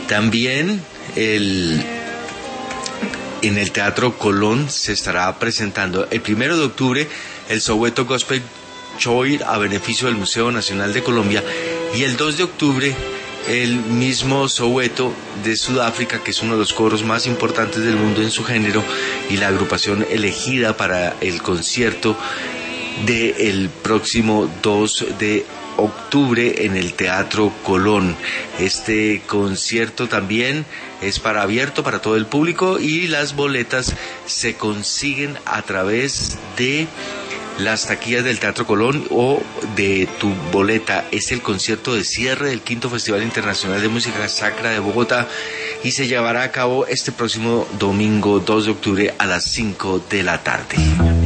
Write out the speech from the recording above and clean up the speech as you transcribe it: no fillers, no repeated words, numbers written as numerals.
También en el Teatro Colón se estará presentando el 1 de octubre el Soweto Gospel Choir a beneficio del Museo Nacional de Colombia, y el 2 de octubre el mismo Soweto de Sudáfrica, que es uno de los coros más importantes del mundo en su género y la agrupación elegida para el concierto del próximo 2 de octubre en el Teatro Colón. Este concierto también es abierto para todo el público, y las boletas se consiguen a través de las taquillas del Teatro Colón o de Tu Boleta. Es el concierto de cierre del quinto Festival Internacional de Música Sacra de Bogotá, y se llevará a cabo este próximo domingo 2 de octubre a las 5 de la tarde.